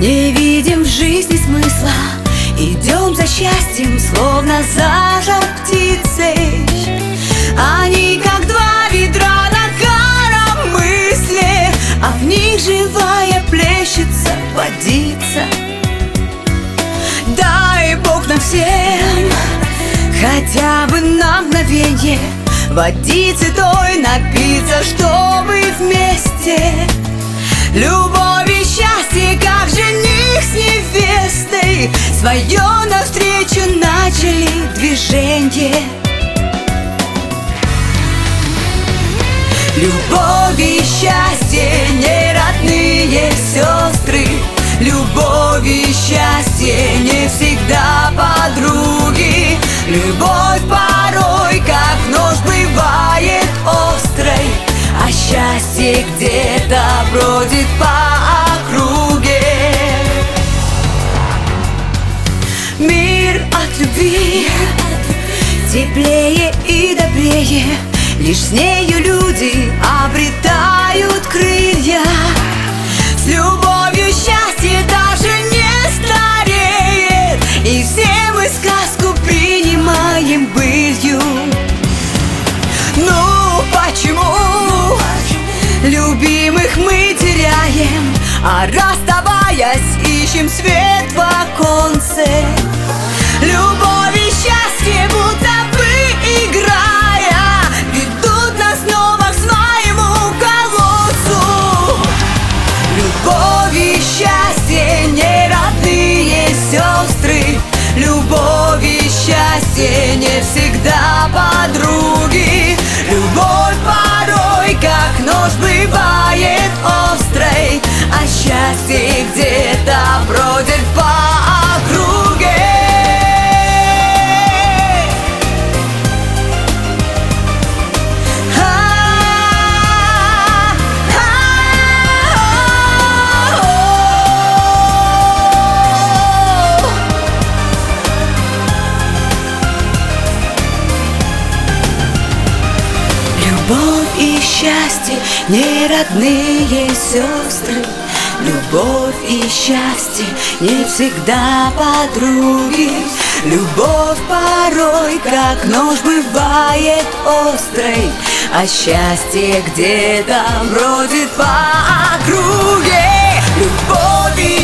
Не видим в жизни смысла, идем за счастьем, словно за жар птицей. Они как два ведра на коромысле, а в них живая плещется водица. Дай Бог нам всем хотя бы на мгновенье водицы той напиться, чтобы вместе любовь и счастье, как жених с невестой, свое навстречу начали движение. Любовь и счастье, не родные сестры. Любовь и счастье не всегда подруги. Любовь порой, как нож, бывает острой, а счастье где-то бродит по округе. Мир от любви теплее и добрее, лишь с нею люди обретают крылья. С любовью счастье даже не стареет, и все мы сказку принимаем былью. Ну почему любимых мы теряем, а расставаясь ищем свет в оконце? Любовь и счастье, будто бы играя, ведут нас снова к своему колоссу. Любовь и счастье, не родные сестры. Любовь и счастье не всегда подруги. Любовь порой, как нож, бывает острой, а счастье где-то бродит по округе. Любовь и счастье, не родные сестры. Любовь и счастье не всегда подруги. Любовь порой, как нож, бывает острой, а счастье где-то бродит по округе. Любовь и